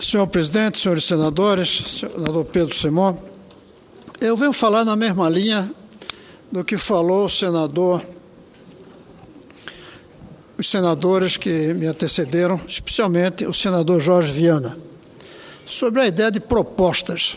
Senhor presidente, senhores senadores, senador Pedro Simão, eu venho falar na mesma linha do que falou os senadores que me antecederam, especialmente o senador Jorge Viana, sobre a ideia de propostas.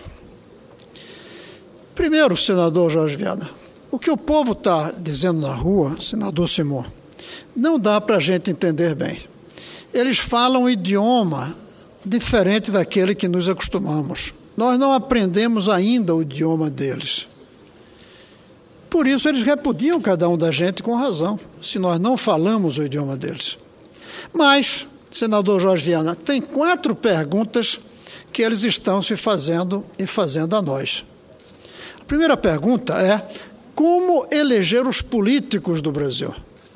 Primeiro, senador Jorge Viana, o que o povo está dizendo na rua, senador Simão, não dá para a gente entender bem. Eles falam um idioma diferente daquele que nos acostumamos. Nós não aprendemos ainda o idioma deles. Por isso, eles repudiam cada um da gente com razão, se nós não falamos o idioma deles. Mas, senador Jorge Viana, tem 4 perguntas que eles estão se fazendo e fazendo a nós. A primeira pergunta é: como eleger os políticos do Brasil?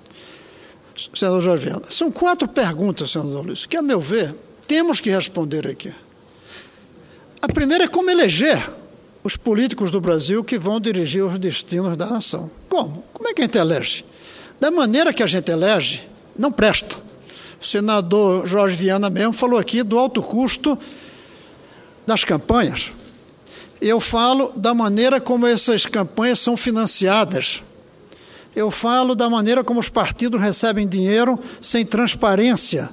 Senador Jorge Viana, são 4 perguntas, senador Luiz, que, a meu ver, temos que responder aqui. A primeira é como eleger os políticos do Brasil que vão dirigir os destinos da nação. Como? Como é que a gente elege? Da maneira que a gente elege, não presta. O senador Jorge Viana mesmo falou aqui do alto custo das campanhas. Eu falo da maneira como essas campanhas são financiadas. Eu falo da maneira como os partidos recebem dinheiro sem transparência.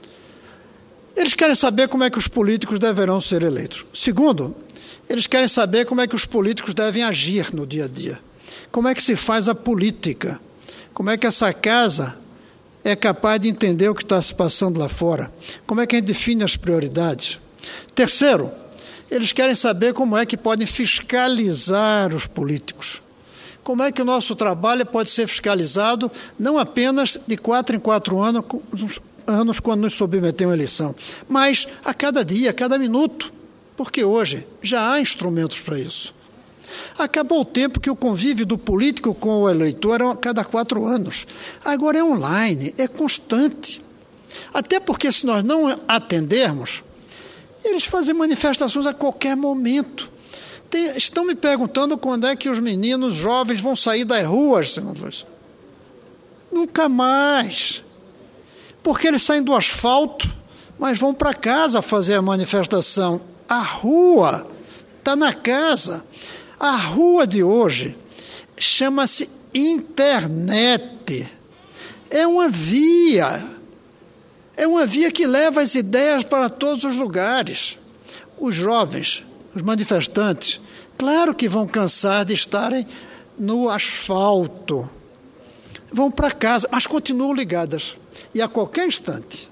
Eles querem saber como é que os políticos deverão ser eleitos. Segundo, eles querem saber como é que os políticos devem agir no dia a dia. Como é que se faz a política? Como é que essa casa é capaz de entender o que está se passando lá fora? Como é que a gente define as prioridades? Terceiro, eles querem saber como é que podem fiscalizar os políticos. Como é que o nosso trabalho pode ser fiscalizado não apenas de 4 em 4 anos quando nos submetemos à eleição, mas a cada dia, a cada minuto, porque hoje já há instrumentos para isso. Acabou o tempo que o convívio do político com o eleitor era a cada 4 anos. Agora é online, é constante. Até porque se nós não atendermos, eles fazem manifestações a qualquer momento. Estão me perguntando quando é que os meninos jovens vão sair das ruas, senadores. Nunca mais. Porque eles saem do asfalto, mas vão para casa fazer a manifestação. A rua está na casa. A rua de hoje chama-se internet. É uma via. É uma via que leva as ideias para todos os lugares. Os jovens, os manifestantes, claro que vão cansar de estarem no asfalto. Vão para casa, mas continuam ligadas. E a qualquer instante,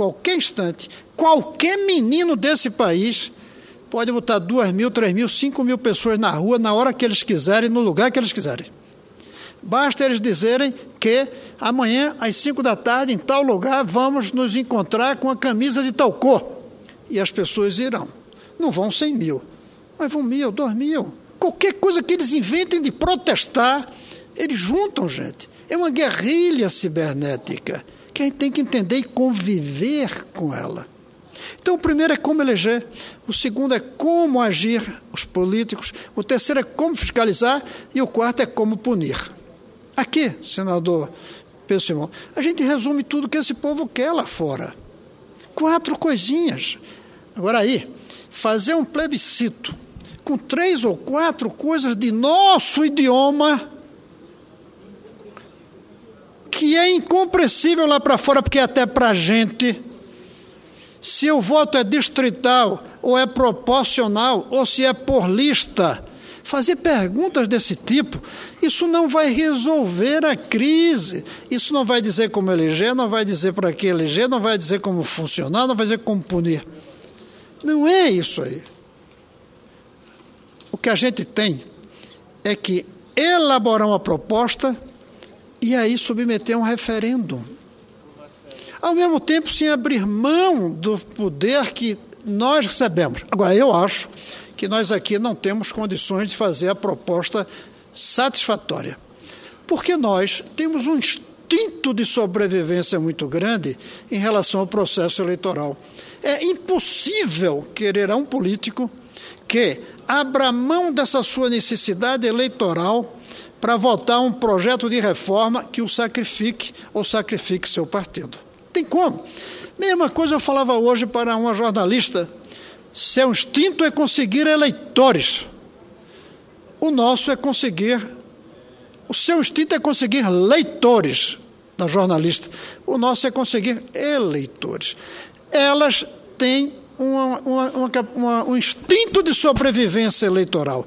qualquer menino desse país pode botar 2.000, 3.000, 5.000 pessoas na rua na hora que eles quiserem, no lugar que eles quiserem. Basta eles dizerem que amanhã, às 5 da tarde, em tal lugar, vamos nos encontrar com a camisa de tal cor. E as pessoas irão. Não vão 100.000, mas vão 1.000, 2.000. Qualquer coisa que eles inventem de protestar, eles juntam gente. É uma guerrilha cibernética que a gente tem que entender e conviver com ela. Então, o primeiro é como eleger, o segundo é como agir os políticos, o terceiro é como fiscalizar e o quarto é como punir. Aqui, senador Pedro Simão, a gente resume tudo que esse povo quer lá fora. 4 coisinhas. Agora aí, fazer um plebiscito com 3 ou 4 coisas de nosso idioma que é incompreensível lá para fora, porque até para a gente, se o voto é distrital ou é proporcional ou se é por lista, fazer perguntas desse tipo, isso não vai resolver a crise, isso não vai dizer como eleger, não vai dizer para que eleger, não vai dizer como funcionar, não vai dizer como punir. Não é isso aí. O que a gente tem é que elaborar uma proposta e aí submeter a um referendo. Ao mesmo tempo, sem abrir mão do poder que nós recebemos. Agora, eu acho que nós aqui não temos condições de fazer a proposta satisfatória, porque nós temos um instinto de sobrevivência muito grande em relação ao processo eleitoral. É impossível querer a um político que abra mão dessa sua necessidade eleitoral para votar um projeto de reforma que o sacrifique ou sacrifique seu partido. Tem como? Mesma coisa eu falava hoje para uma jornalista Seu instinto é conseguir eleitores. O nosso é conseguir... O seu instinto é conseguir leitores da jornalista. O nosso é conseguir eleitores. Elas têm um instinto de sobrevivência eleitoral.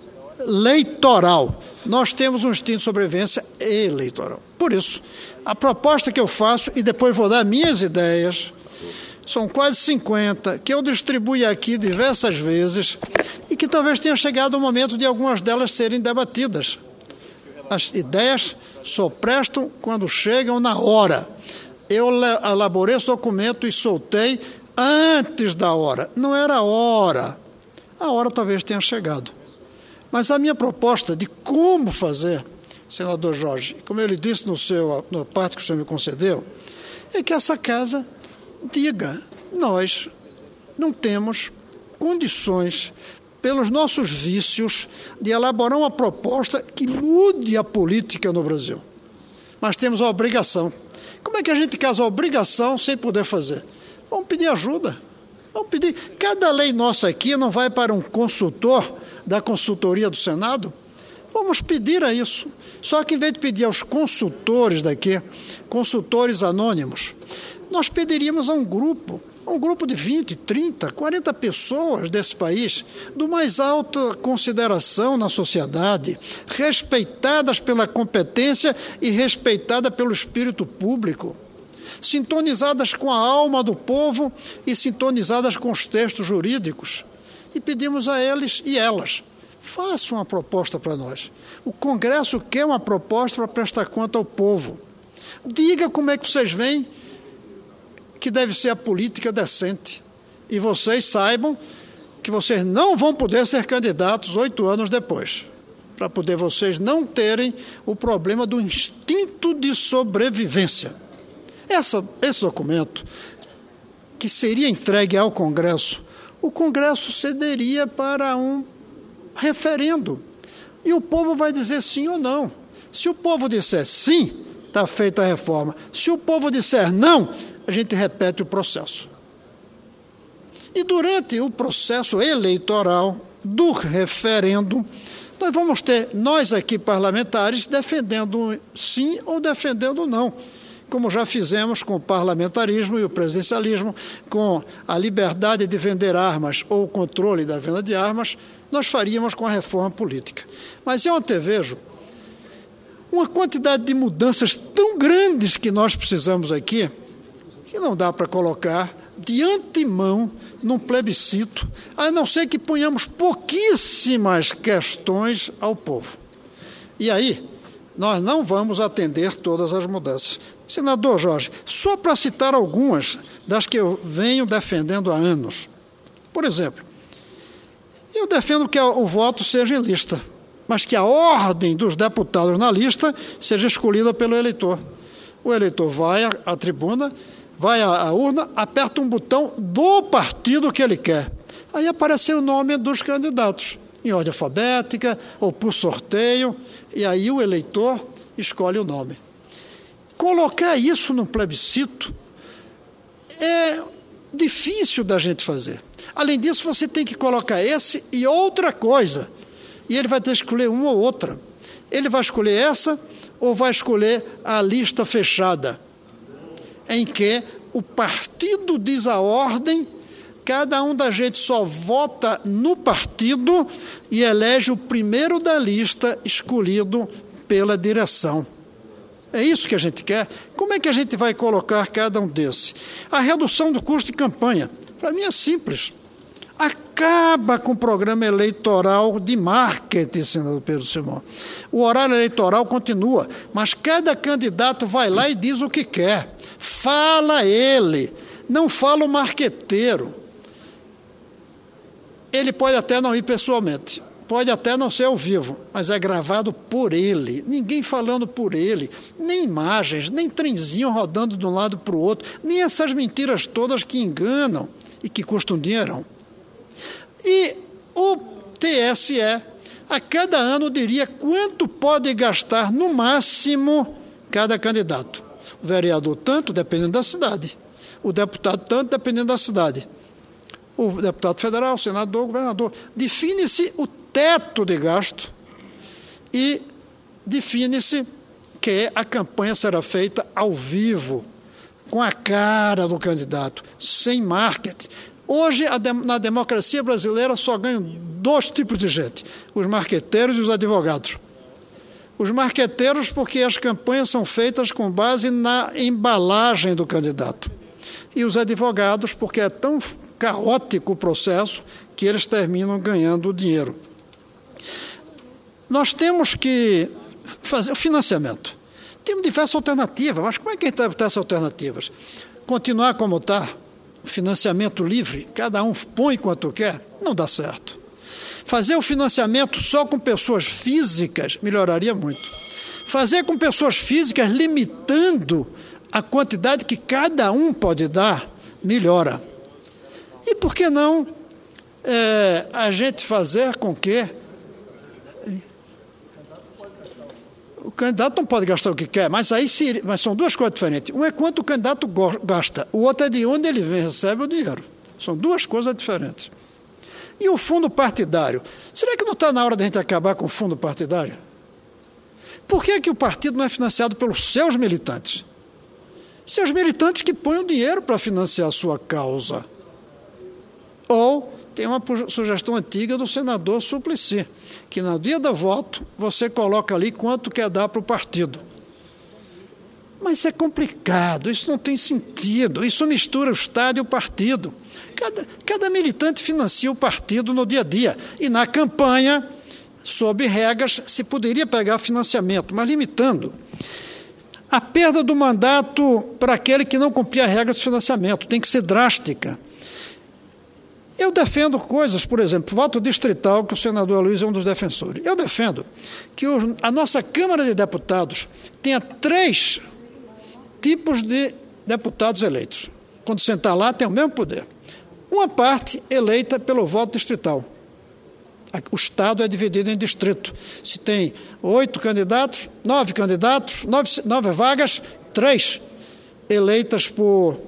Nós temos um instinto de sobrevivência eleitoral. Por isso, a proposta que eu faço, e depois vou dar minhas ideias, são quase 50, que eu distribuí aqui diversas vezes e que talvez tenha chegado o momento de algumas delas serem debatidas. As ideias só prestam quando chegam na hora. Eu elaborei esse documento e soltei antes da hora. Não era a hora. A hora talvez tenha chegado. Mas a minha proposta de como fazer, senador Jorge, como ele disse na parte que o senhor me concedeu, é que essa casa diga: nós não temos condições, pelos nossos vícios, de elaborar uma proposta que mude a política no Brasil. Mas temos a obrigação. Como é que a gente casa a obrigação sem poder fazer? Vamos pedir ajuda. Vamos pedir. Cada lei nossa aqui não vai para um consultor da consultoria do Senado? Vamos pedir a isso. Só que, em vez de pedir aos consultores daqui, consultores anônimos, nós pediríamos a um grupo de 20, 30, 40 pessoas desse país, do mais alta consideração na sociedade, respeitadas pela competência e respeitadas pelo espírito público, sintonizadas com a alma do povo e sintonizadas com os textos jurídicos. E pedimos a eles e elas: façam uma proposta para nós. O Congresso quer uma proposta para prestar conta ao povo. Diga como é que vocês veem que deve ser a política decente. E vocês saibam que vocês não vão poder ser candidatos 8 anos depois, para poder vocês não terem o problema do instinto de sobrevivência. Esse documento, que seria entregue ao Congresso, o Congresso cederia para um referendo. E o povo vai dizer sim ou não. Se o povo disser sim, está feita a reforma. Se o povo disser não, a gente repete o processo. E durante o processo eleitoral do referendo, nós vamos ter, nós aqui parlamentares, defendendo sim ou defendendo não, como já fizemos com o parlamentarismo e o presidencialismo, com a liberdade de vender armas ou o controle da venda de armas, nós faríamos com a reforma política. Mas eu antevejo uma quantidade de mudanças tão grandes que nós precisamos aqui, que não dá para colocar de antemão num plebiscito, a não ser que ponhamos pouquíssimas questões ao povo. E aí, nós não vamos atender todas as mudanças. Senador Jorge, só para citar algumas das que eu venho defendendo há anos. Por exemplo, eu defendo que o voto seja em lista, mas que a ordem dos deputados na lista seja escolhida pelo eleitor. O eleitor vai à tribuna, vai à urna, aperta um botão do partido que ele quer. Aí aparece o nome dos candidatos, em ordem alfabética ou por sorteio, e aí o eleitor escolhe o nome. Colocar isso num plebiscito é difícil da gente fazer. Além disso, você tem que colocar esse e outra coisa, e ele vai ter que escolher uma ou outra. Ele vai escolher essa ou vai escolher a lista fechada, em que o partido diz a ordem, cada um da gente só vota no partido e elege o primeiro da lista escolhido pela direção. É isso que a gente quer? Como é que a gente vai colocar cada um desses? A redução do custo de campanha, para mim é simples. Acaba com o programa eleitoral de marketing, senador Pedro Simão. O horário eleitoral continua, mas cada candidato vai lá e diz o que quer. Fala ele, não fala o marqueteiro. Ele pode até não ir pessoalmente, pode até não ser ao vivo, mas é gravado por ele. Ninguém falando por ele, nem imagens, nem trenzinho rodando de um lado para o outro, nem essas mentiras todas que enganam e que custam dinheirão. E o TSE, a cada ano, diria quanto pode gastar no máximo cada candidato. O vereador tanto, dependendo da cidade. O deputado tanto, dependendo da cidade. o deputado federal, o senador, o governador. Define-se o teto de gasto e define-se que a campanha será feita ao vivo, com a cara do candidato, sem marketing. Hoje, na democracia brasileira, só ganham dois tipos de gente, os marqueteiros e os advogados. Os marqueteiros, porque as campanhas são feitas com base na embalagem do candidato. E os advogados, porque é tão caótico o processo que eles terminam ganhando dinheiro. Nós temos que fazer o financiamento. Temos diversas alternativas, mas como é que a gente vai botar essas alternativas? Continuar como está, financiamento livre, cada um põe quanto quer, não dá certo. Fazer o financiamento só com pessoas físicas melhoraria muito. Fazer com pessoas físicas limitando a quantidade que cada um pode dar, melhora. E por que não a gente fazer com que o candidato não pode gastar o que quer, mas são duas coisas diferentes. Um é quanto o candidato gasta, o outro é de onde ele vem, recebe o dinheiro. São duas coisas diferentes. E o fundo partidário? Será que não está na hora de a gente acabar com o fundo partidário? Por que o partido não é financiado pelos seus militantes? Seus militantes que põem o dinheiro para financiar a sua causa. Ou tem uma sugestão antiga do senador Suplicy, que no dia do voto você coloca ali quanto quer dar para o partido. Mas isso é complicado, isso não tem sentido, isso mistura o Estado e o partido. Cada militante financia o partido no dia a dia. E na campanha, sob regras, se poderia pegar financiamento, mas limitando. A perda do mandato para aquele que não cumprir a regra de financiamento tem que ser drástica. Eu defendo coisas, por exemplo, voto distrital, que o senador Luiz é um dos defensores. Eu defendo que a nossa Câmara de Deputados tenha 3 tipos de deputados eleitos. Quando sentar lá, tem o mesmo poder. Uma parte eleita pelo voto distrital. O Estado é dividido em distrito. Se tem 8 candidatos, 9 candidatos, 9 vagas, 3 eleitas por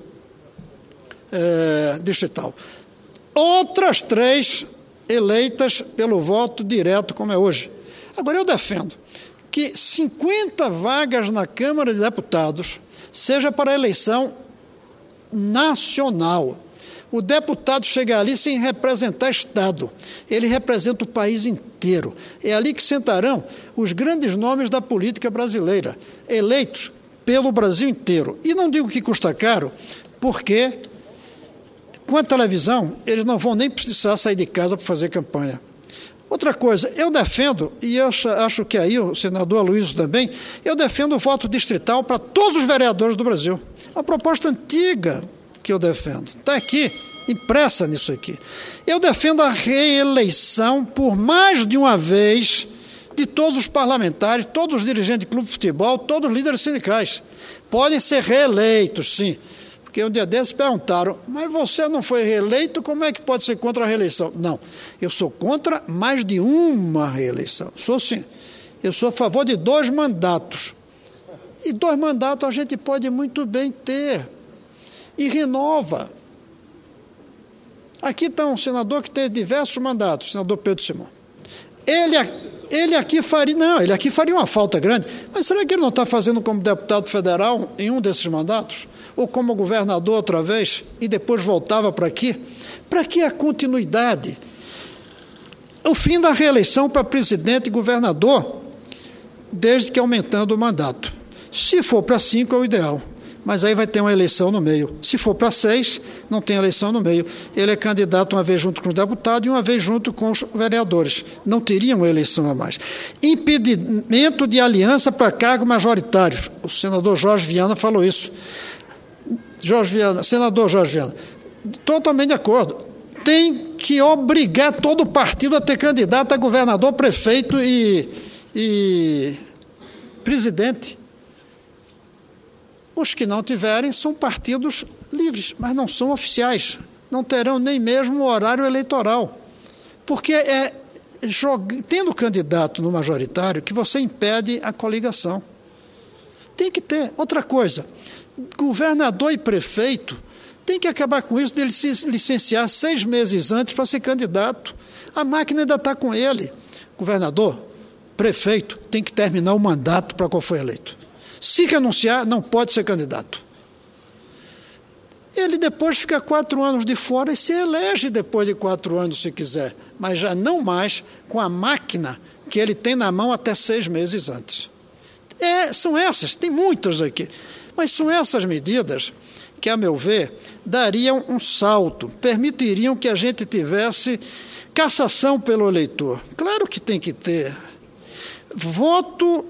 distrital. Outras 3 eleitas pelo voto direto, como é hoje. Agora, eu defendo que 50 vagas na Câmara de Deputados seja para a eleição nacional. O deputado chega ali sem representar Estado. Ele representa o país inteiro. É ali que sentarão os grandes nomes da política brasileira, eleitos pelo Brasil inteiro. E não digo que custa caro, porque com a televisão eles não vão nem precisar sair de casa para fazer campanha. Outra coisa, eu defendo, e eu acho que aí o senador Aloysio também, eu defendo o voto distrital para todos os vereadores do Brasil. É uma proposta antiga que eu defendo. Está aqui, impressa nisso aqui. Eu defendo a reeleição por mais de uma vez de todos os parlamentares, todos os dirigentes de clube de futebol, todos os líderes sindicais. Podem ser reeleitos, sim. Porque um dia desses perguntaram, mas você não foi reeleito, como é que pode ser contra a reeleição? Não, eu sou contra mais de uma reeleição. Sou sim. Eu sou a favor de 2 mandatos. E 2 mandatos a gente pode muito bem ter. E renova. Aqui está um senador que tem diversos mandatos, o senador Pedro Simão. Ele aqui faria uma falta grande, mas será que ele não está fazendo como deputado federal em um desses mandatos? Ou como governador outra vez, e depois voltava para aqui? Para que a continuidade? O fim da reeleição para presidente e governador, desde que aumentando o mandato. Se for para 5 é o ideal, mas aí vai ter uma eleição no meio. Se for para 6, não tem eleição no meio. Ele é candidato uma vez junto com os deputados e uma vez junto com os vereadores. Não teria uma eleição a mais. Impedimento de aliança para cargos majoritários. O senador Jorge Viana falou isso. Senador Jorge Viana, totalmente de acordo. Tem que obrigar todo o partido a ter candidato a governador, prefeito e presidente. Os que não tiverem são partidos livres, mas não são oficiais. Não terão nem mesmo horário eleitoral. Porque tendo candidato no majoritário que você impede a coligação. Tem que ter. Outra coisa, governador e prefeito Tem que acabar com isso dele se licenciar 6 meses antes para ser candidato. A máquina ainda está com ele. Governador, prefeito, tem que terminar o mandato para qual foi eleito. Se renunciar, não pode ser candidato. Ele depois fica 4 anos de fora e se elege depois de 4 anos, se quiser. Mas já não mais com a máquina que ele tem na mão até 6 meses antes. São essas, tem muitas aqui, mas são essas medidas que, a meu ver, dariam um salto, permitiriam que a gente tivesse cassação pelo eleitor. Claro que tem que ter. Voto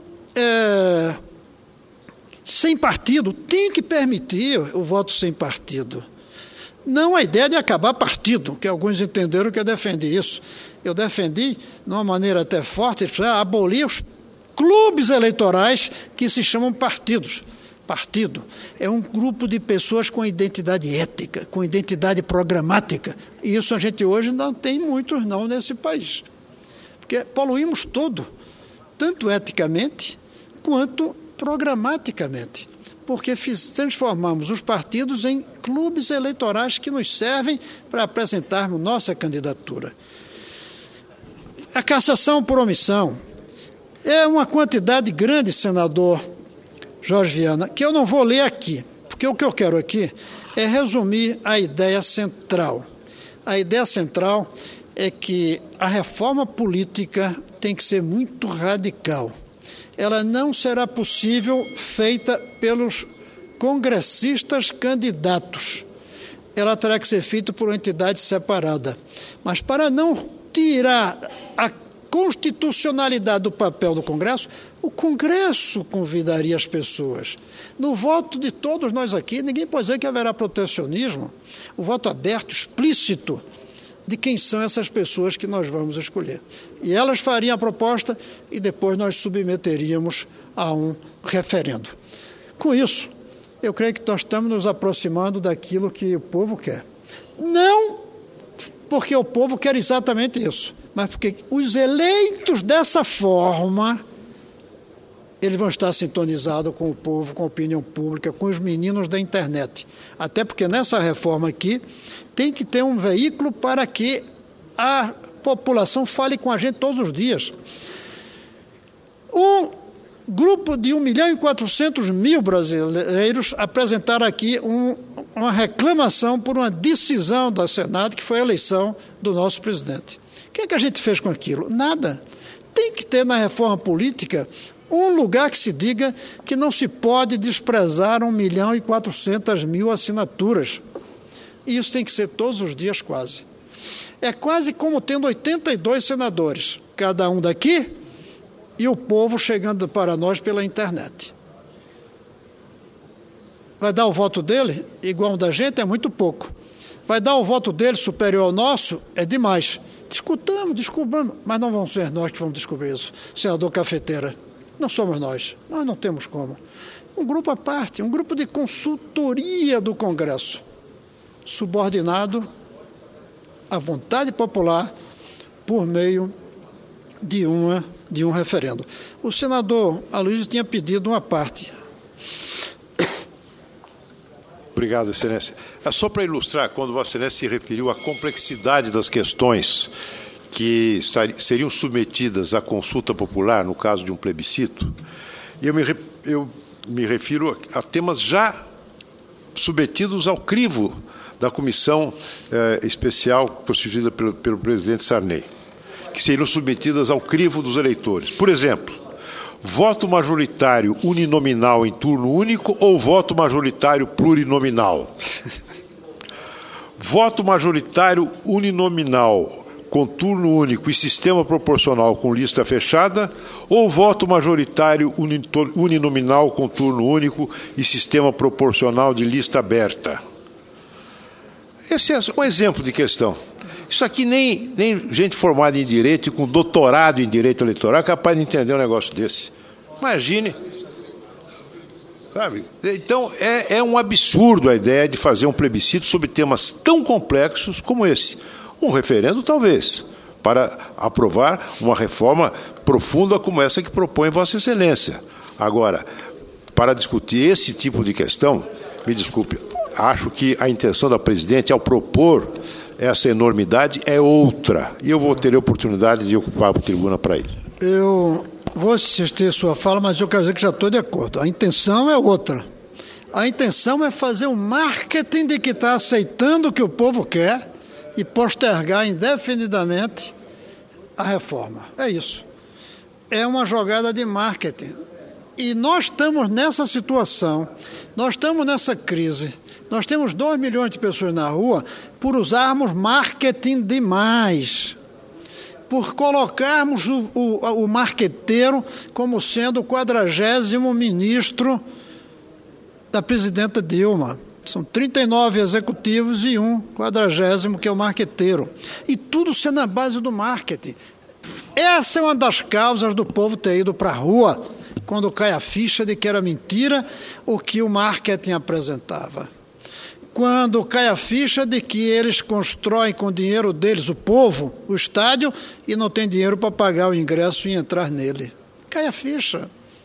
sem partido, tem que permitir o voto sem partido. Não a ideia de acabar partido, que alguns entenderam que eu defendi isso. Eu defendi, de uma maneira até forte, abolir os clubes eleitorais que se chamam partidos. Partido é um grupo de pessoas com identidade ética, com identidade programática. E isso a gente hoje não tem muitos não nesse país. Porque poluímos tudo, tanto eticamente quanto programaticamente. Porque transformamos os partidos em clubes eleitorais que nos servem para apresentarmos nossa candidatura. A cassação por omissão é uma quantidade grande, senador Jorge Viana, que eu não vou ler aqui, porque o que eu quero aqui é resumir a ideia central. A ideia central é que a reforma política tem que ser muito radical. Ela não será possível feita pelos congressistas candidatos. Ela terá que ser feita por uma entidade separada. Mas para não tirar a constitucionalidade do papel do Congresso, o Congresso convidaria as pessoas. No voto de todos nós aqui, ninguém pode dizer que haverá protecionismo. O voto aberto, explícito, de quem são essas pessoas que nós vamos escolher. E elas fariam a proposta e depois nós submeteríamos a um referendo. Com isso, eu creio que nós estamos nos aproximando daquilo que o povo quer. Não porque o povo quer exatamente isso, mas porque os eleitos dessa forma, eles vão estar sintonizados com o povo, com a opinião pública, com os meninos da internet. Até porque nessa reforma aqui tem que ter um veículo para que a população fale com a gente todos os dias. Um grupo de 1.400.000 brasileiros apresentaram aqui uma reclamação por uma decisão do Senado, que foi a eleição do nosso presidente. O que é que a gente fez com aquilo? Nada. Tem que ter na reforma política um lugar que se diga que não se pode desprezar 1.400.000 assinaturas. E isso tem que ser todos os dias quase. É quase como tendo 82 senadores, cada um daqui, e o povo chegando para nós pela internet. Vai dar o voto dele igual ao da gente? É muito pouco. Vai dar o voto dele superior ao nosso? É demais. Descobramos, mas não vão ser nós que vamos descobrir isso. Senador Cafeteira, não somos nós não temos como. Um grupo à parte, um grupo de consultoria do Congresso, subordinado à vontade popular por meio de um referendo. O senador Aloysio tinha pedido uma parte. Obrigado, Excelência. Só para ilustrar, quando Vossa Excelência se referiu à complexidade das questões que seriam submetidas à consulta popular, no caso de um plebiscito, eu me refiro a temas já submetidos ao crivo da comissão especial constituída pelo presidente Sarney, que seriam submetidas ao crivo dos eleitores. Por exemplo, voto majoritário uninominal em turno único ou voto majoritário plurinominal? Voto majoritário uninominal com turno único e sistema proporcional com lista fechada ou voto majoritário uninominal com turno único e sistema proporcional de lista aberta? Esse é um exemplo de questão. Isso aqui nem gente formada em direito e com doutorado em direito eleitoral é capaz de entender um negócio desse. Imagine. Sabe? Então, é um absurdo a ideia de fazer um plebiscito sobre temas tão complexos como esse. Um referendo, talvez, para aprovar uma reforma profunda como essa que propõe Vossa Excelência. Agora, para discutir esse tipo de questão, me desculpe, acho que a intenção da presidente, ao propor essa enormidade, é outra. E eu vou ter a oportunidade de ocupar a tribuna para isso. Eu vou assistir sua fala, mas eu quero dizer que já estou de acordo. A intenção é outra. A intenção é fazer um marketing de que está aceitando o que o povo quer e postergar indefinidamente a reforma. É isso. É uma jogada de marketing. E nós estamos nessa situação, nós estamos nessa crise, nós temos 2 milhões de pessoas na rua por usarmos marketing demais, por colocarmos o marqueteiro como sendo o 40º ministro da presidenta Dilma. São 39 executivos e um 40º, que é o marqueteiro. E tudo sendo na base do marketing. Essa é uma das causas do povo ter ido para a rua, quando cai a ficha de que era mentira o que o marketing apresentava. Quando cai a ficha de que eles constroem com o dinheiro deles, o povo, o estádio, e não tem dinheiro para pagar o ingresso e entrar nele. Cai a ficha.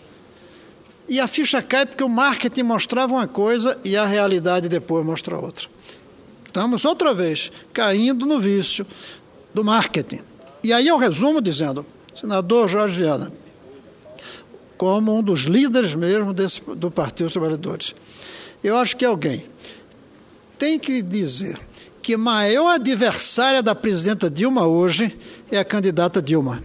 E a ficha cai porque o marketing mostrava uma coisa e a realidade depois mostra outra. Estamos outra vez caindo no vício do marketing. E aí eu resumo dizendo, senador Jorge Viana, como um dos líderes mesmo do Partido dos Trabalhadores, eu acho que alguém tem que dizer que a maior adversária da presidenta Dilma hoje é a candidata Dilma.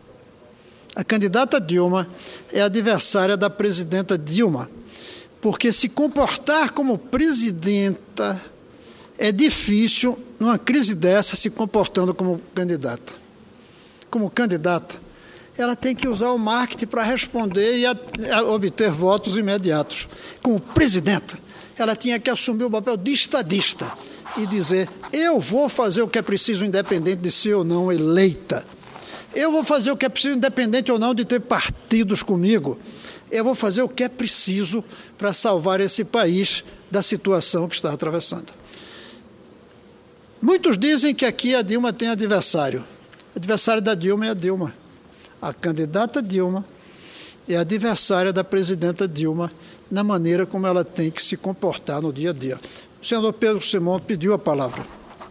A candidata Dilma é adversária da presidenta Dilma, porque se comportar como presidenta é difícil, numa crise dessa, se comportando como candidata. Como candidata, ela tem que usar o marketing para responder e obter votos imediatos. Como presidenta, ela tinha que assumir o papel de estadista e dizer, eu vou fazer o que é preciso, independente de ser ou não eleita. Eu vou fazer o que é preciso, independente ou não de ter partidos comigo. Eu vou fazer o que é preciso para salvar esse país da situação que está atravessando. Muitos dizem que aqui a Dilma tem adversário. O adversário da Dilma é a Dilma. A candidata Dilma é adversária da presidenta Dilma na maneira como ela tem que se comportar no dia a dia. O senador Pedro Simão pediu a palavra.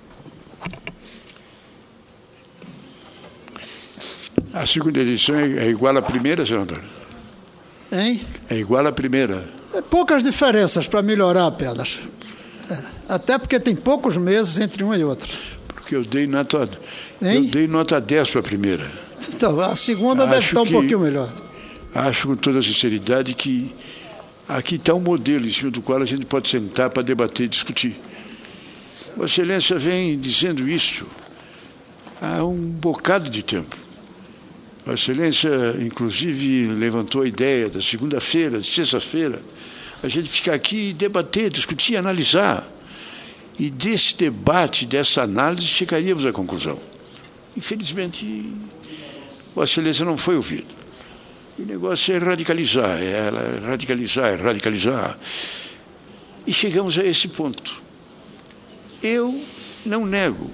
A segunda eleição é igual à primeira, senador? Hein? É igual à primeira. É poucas diferenças para melhorar apenas. Até porque tem poucos meses entre uma e outra. Porque eu dei nota 10 para a primeira. Então, a segunda deve estar um pouquinho melhor. Acho com toda a sinceridade que aqui está um modelo em cima do qual a gente pode sentar para debater e discutir. Vossa Excelência vem dizendo isso há um bocado de tempo. Vossa Excelência, inclusive, levantou a ideia da segunda-feira, de sexta-feira, a gente ficar aqui e debater, discutir, analisar. E desse debate, dessa análise, chegaríamos à conclusão. Infelizmente, Vossa Excelência não foi ouvido. O negócio é radicalizar, radicalizar. E chegamos a esse ponto. Eu não nego.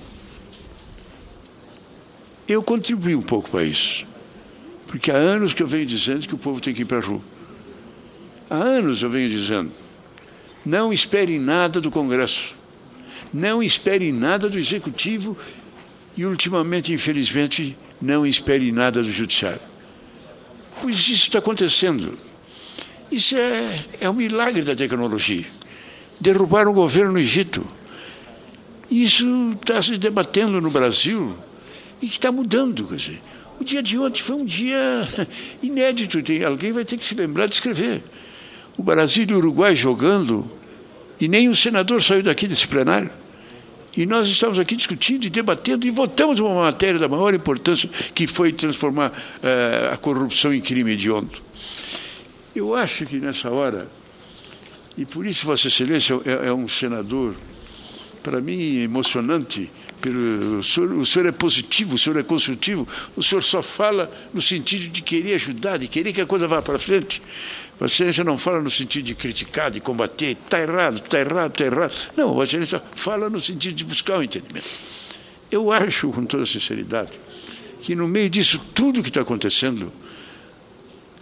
Eu contribuí um pouco para isso. Porque há anos que eu venho dizendo que o povo tem que ir para a rua. Há anos eu venho dizendo, não espere nada do Congresso. Não espere nada do Executivo e, ultimamente, infelizmente, não espere nada do Judiciário. Pois isso está acontecendo. Isso é um milagre da tecnologia. Derrubar um governo no Egito. Isso está se debatendo no Brasil e que está mudando. Quer dizer, o dia de ontem foi um dia inédito. Alguém vai ter que se lembrar de escrever. O Brasil e o Uruguai jogando e nem um senador saiu daqui desse plenário. E nós estamos aqui discutindo e debatendo e votamos uma matéria da maior importância, que foi transformar a corrupção em crime hediondo. Eu acho que nessa hora, e por isso Vossa Excelência é um senador, para mim, emocionante. O senhor é positivo, o senhor é construtivo, o senhor só fala no sentido de querer ajudar, de querer que a coisa vá para frente. Vossa Excelência não fala no sentido de criticar, de combater, está errado, está errado, está errado. Não, Vossa Excelência fala no sentido de buscar o entendimento. Eu acho, com toda sinceridade, que no meio disso tudo que está acontecendo,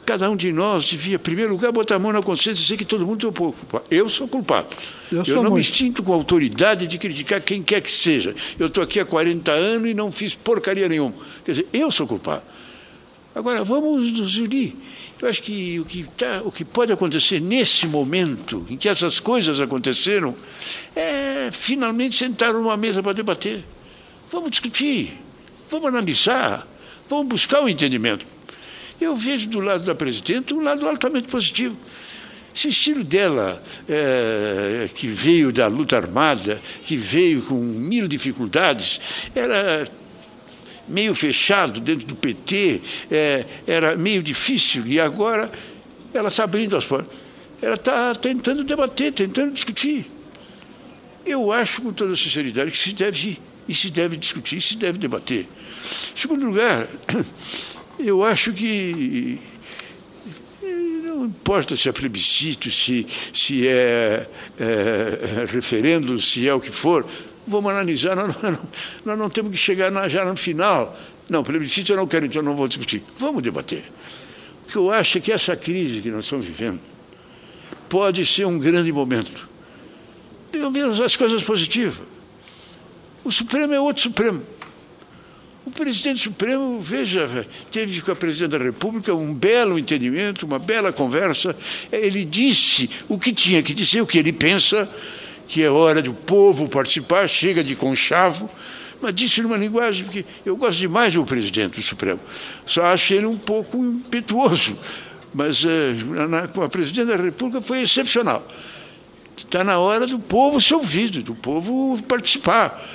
cada um de nós devia, em primeiro lugar, botar a mão na consciência e dizer que todo mundo é culpado. Eu sou culpado. Eu não me sinto com autoridade de criticar quem quer que seja. Eu estou aqui há 40 anos e não fiz porcaria nenhuma. Quer dizer, eu sou culpado. Agora, vamos nos unir. Eu acho que o que pode acontecer nesse momento, em que essas coisas aconteceram, é finalmente sentar numa mesa para debater. Vamos discutir, vamos analisar, vamos buscar o entendimento. Eu vejo do lado da presidenta um lado altamente positivo. Esse estilo dela, que veio da luta armada, que veio com 1000 dificuldades, era meio fechado dentro do PT, era meio difícil, e agora ela está abrindo as portas. Ela está tentando debater, tentando discutir. Eu acho, com toda sinceridade, que se deve ir, e se deve discutir, se deve debater. Em segundo lugar, eu acho que não importa se é plebiscito, se é referendo, se é o que for, vamos analisar, nós não temos que chegar já no final. Não, plebiscito eu não quero, então não vou discutir. Vamos debater. O que eu acho é que essa crise que nós estamos vivendo pode ser um grande momento. Pelo menos as coisas positivas. O Supremo é outro Supremo. O presidente Supremo, veja, teve com a presidente da República um belo entendimento, uma bela conversa. Ele disse o que tinha que dizer, o que ele pensa, que é hora do povo participar, chega de conchavo, mas disse numa linguagem, porque eu gosto demais do presidente do Supremo, só acho ele um pouco impetuoso, mas com a presidente da República foi excepcional. Está na hora do povo ser ouvido, do povo participar.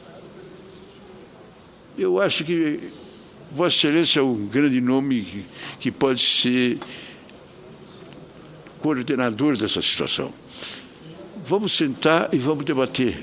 Eu acho que Vossa Excelência é um grande nome que pode ser coordenador dessa situação. Vamos sentar e vamos debater.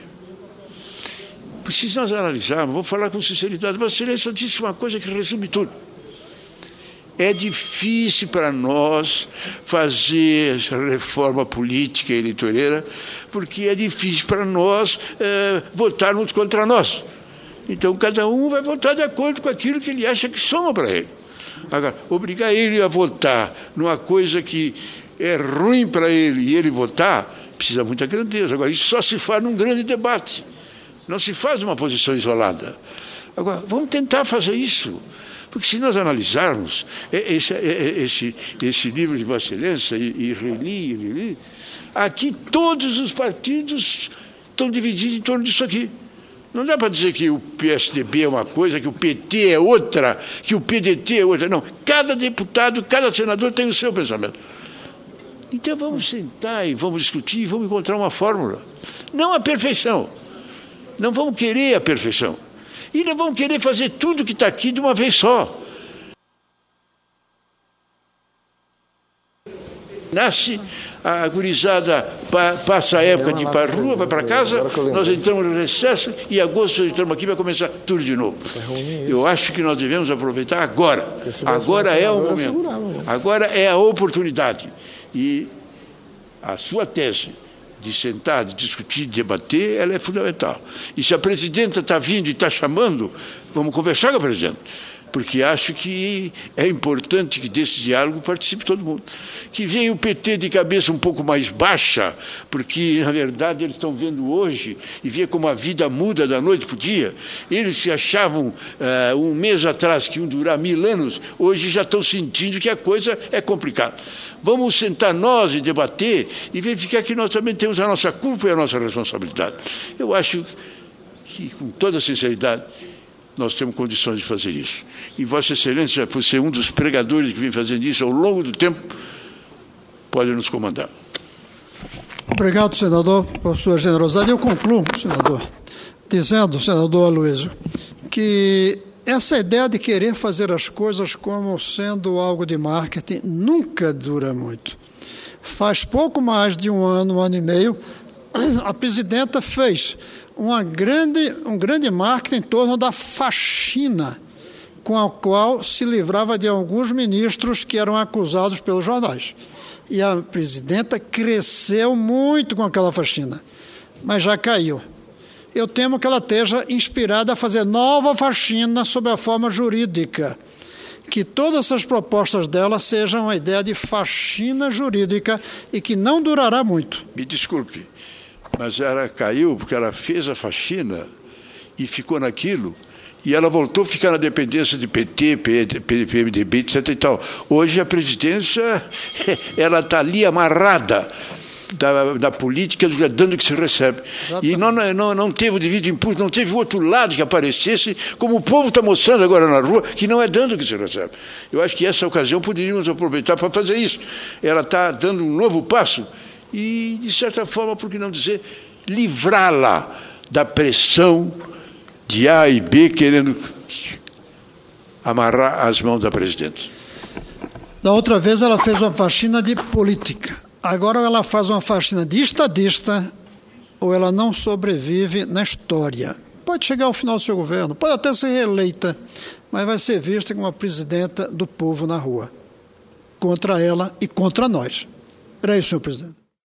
Se nós analisarmos, vamos falar com sinceridade. Vossa Excelência disse uma coisa que resume tudo. É difícil para nós fazer essa reforma política e eleitoreira, porque é difícil para nós votarmos contra nós. Então, cada um vai votar de acordo com aquilo que ele acha que soma para ele. Agora, obrigar ele a votar numa coisa que é ruim para ele e ele votar, precisa muita grandeza. Agora, isso só se faz num grande debate. Não se faz uma posição isolada. Agora, vamos tentar fazer isso. Porque se nós analisarmos esse livro de Vossa Excelência, e reli, aqui todos os partidos estão divididos em torno disso aqui. Não dá para dizer que o PSDB é uma coisa, que o PT é outra, que o PDT é outra. Não, cada deputado, cada senador tem o seu pensamento. Então vamos sentar e vamos discutir e vamos encontrar uma fórmula. Não a perfeição. Não vamos querer a perfeição. E não vamos querer fazer tudo que está aqui de uma vez só. Nasce, a gurizada passa a época de ir para a rua, vai para casa, nós entramos no recesso e em agosto entramos aqui e vai começar tudo de novo. Eu acho que nós devemos aproveitar agora. Agora é o momento. Agora é a oportunidade. E a sua tese de sentar, de discutir, de debater, ela é fundamental. E se a presidenta está vindo e está chamando, vamos conversar com a presidenta. Porque acho que é importante que desse diálogo participe todo mundo. Que venha o PT de cabeça um pouco mais baixa, porque, na verdade, eles estão vendo hoje e vê como a vida muda da noite para o dia. Eles se achavam, um mês atrás, que iam durar 1000 anos, hoje já estão sentindo que a coisa é complicada. Vamos sentar nós e debater e verificar que nós também temos a nossa culpa e a nossa responsabilidade. Eu acho que, com toda sinceridade, nós temos condições de fazer isso. E Vossa Excelência, por ser um dos pregadores que vem fazendo isso ao longo do tempo, pode nos comandar. Obrigado, senador, por sua generosidade. Eu concluo, senador, dizendo, senador Aloysio, que essa ideia de querer fazer as coisas como sendo algo de marketing nunca dura muito. Faz pouco mais de um ano e meio, a presidenta fez um grande marketing em torno da faxina com a qual se livrava de alguns ministros que eram acusados pelos jornais. E a presidenta cresceu muito com aquela faxina, mas já caiu. Eu temo que ela esteja inspirada a fazer nova faxina sob a forma jurídica, que todas essas propostas dela sejam uma ideia de faxina jurídica e que não durará muito. Me desculpe, mas ela caiu porque ela fez a faxina e ficou naquilo, e ela voltou a ficar na dependência de PT, PMDB, etc. e tal. Hoje a presidência, ela está ali amarrada da política, dando o que se recebe. Exatamente. E não teve o devido impulso, não teve o outro lado que aparecesse, como o povo está mostrando agora na rua, que não é dando o que se recebe. Eu acho que essa ocasião poderíamos aproveitar para fazer isso. Ela está dando um novo passo e, de certa forma, por que não dizer, livrá-la da pressão de A e B querendo amarrar as mãos da presidente. Da outra vez ela fez uma faxina de política. Agora ela faz uma faxina de estadista ou ela não sobrevive na história. Pode chegar ao final do seu governo, pode até ser reeleita, mas vai ser vista como uma presidenta do povo na rua. Contra ela e contra nós. Era isso, senhor presidente.